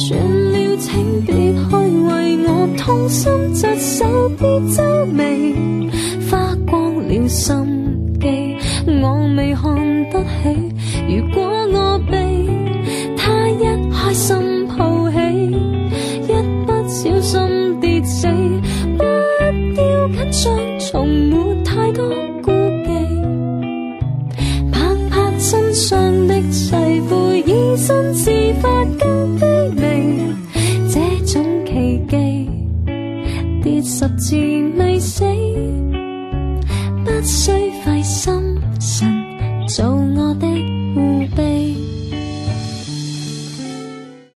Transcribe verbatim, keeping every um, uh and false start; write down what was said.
算了，請別去為我痛心疾首，別皺眉，花光了心機，我未看得起。如果我被他一開心抱起，一不小心跌死，不要緊張，從沒太多顧忌，拍拍身上的細褲，以身試法更卑微，這種奇蹟跌十次未死，不需費心神做我的護庇。